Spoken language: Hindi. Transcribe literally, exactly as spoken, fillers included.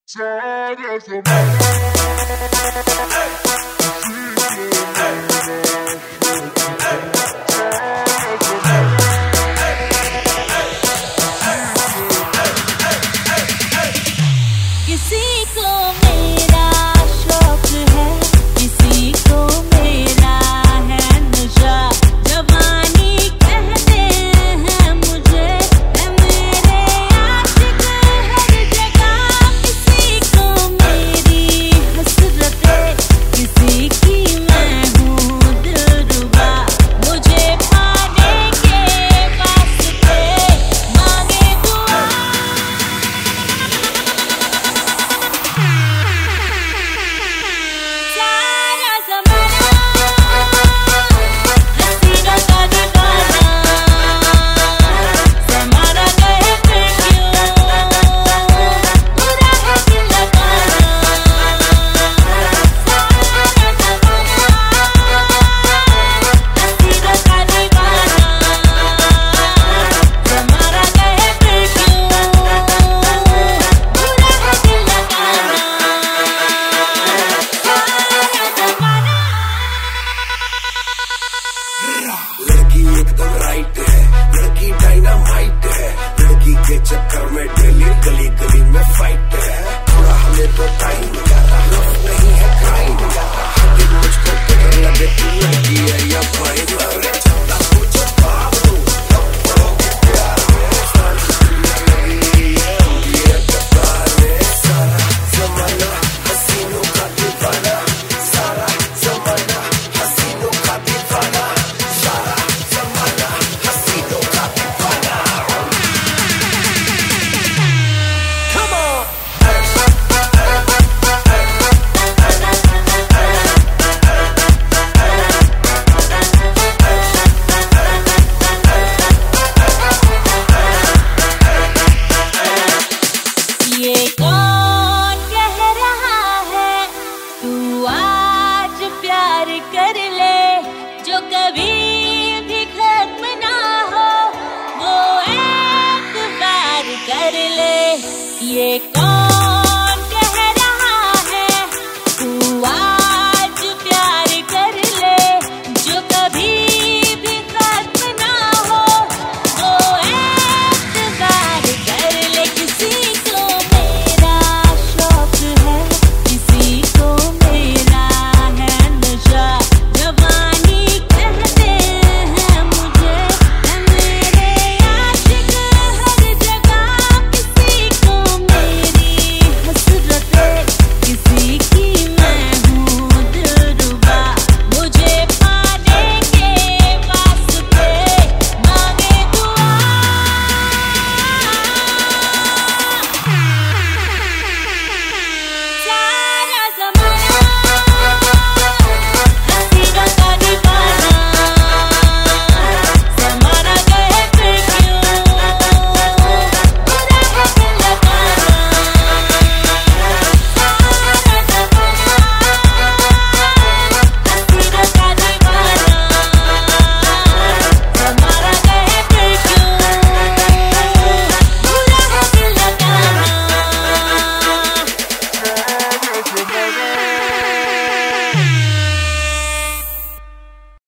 किसी को मेरा शौक है, किसी को मेरा है नशा। जवानी कहते हैं मुझे, है मेरे आशिक हर जगह। किसी को मेरी हसरतें, किसी की मैं हूँ दिलरुबा। मुझे पाने के वास्ते मांगे दुआ। सारा ज़माना हसीनों का दीवाना, ज़माना कहे फिर क्यों बुरा है दिल लगाना। सारा ज़माना हसीनों का दीवाना, ज़माना कहे फिर क्यों बुरा है दिल लगाना। लड़की एकदम राइट है, लड़की डायनामाइट है। लड़की के चक्कर में डेली गली गली में फाइट है। थोड़ा हमें तो टाइम ज्यादा, लव नहीं है क्राइम ज्यादा। हर मुझको पता लगे तू लड़की है या फाइन। अरे चलता कुछ बाप दूं, अब पड़ोगे प्यार में। सारी दुनिया लगी है ये कतार में। सारा ज़माना हसीनों का दीवाना, सारा ज़माना हसीनों का दीवाना, सारा ज़माना हसीनों का दीवाना। Come on! ये कौन